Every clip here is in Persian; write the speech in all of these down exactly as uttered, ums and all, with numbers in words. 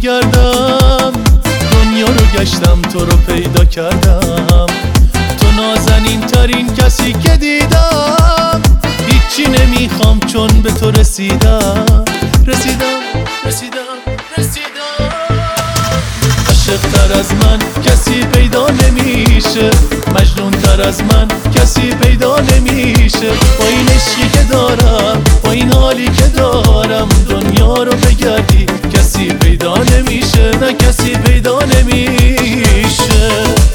میگردم، دنیا رو گشتم تو رو پیدا کردم. تو نازنین ترین کسی که دیدم، هیچی نمیخوام چون به تو رسیدم. رسیدم رسیدم رسیدم عاشق تر از من کسی پیدا نمیشه، مجنون تر از من کسی پیدا نمیشه. با این عشقی که دارم، با این حالی که دارم، دنیا رو بگردی کسی پیدا نمیشه، نه کسی پیدا نمیشه.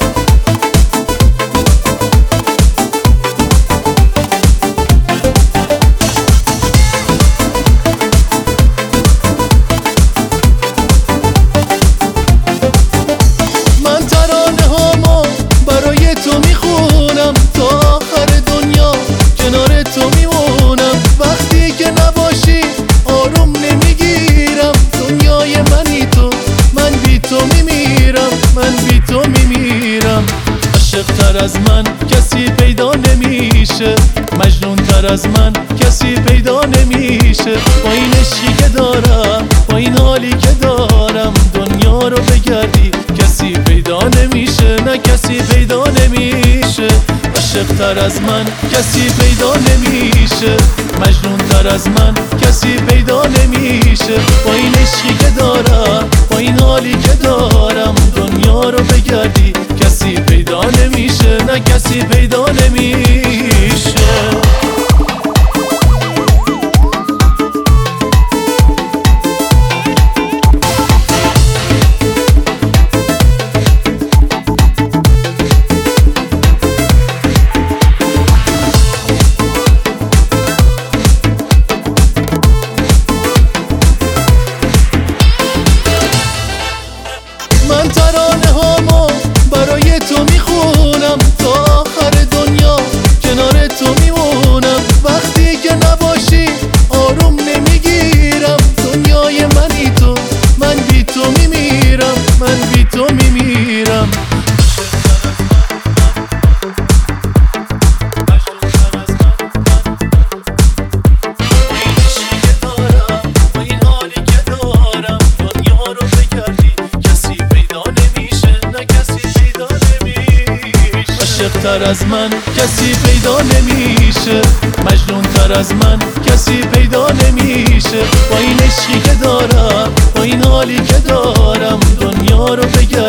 عاشق تر از من کسی پیدا نمیشه، مجنون تر از من کسی پیدا نمیشه. با این عشقی که دارم، با این حالی که دارم، دنیا رو بگردی کسی پیدا نمیشه، نه کسی پیدا نمیشه. عاشق تر از من کسی پیدا نمیشه، مجنون تر از من کسی پیدا نمیشه. با این عشقی که دارم، با این حالی که دارم، دنیا رو بگردی کسی پیدا نمیشه، نه کسی پیدا نمیشه. من ترانه هامو برای تو میخونم، تا آخر دنیا کنار تو میمونم. وقتی که نباشی آروم نمیگیرم، دنیای منی تو، من بی تو میمیرم، من بی تو میمیرم. عاشق تر از من کسی پیدا نمیشه، مجنون تر از من کسی پیدا نمیشه. با این عشقی که دارم، با این حالی که دارم، دنیا رو بگردی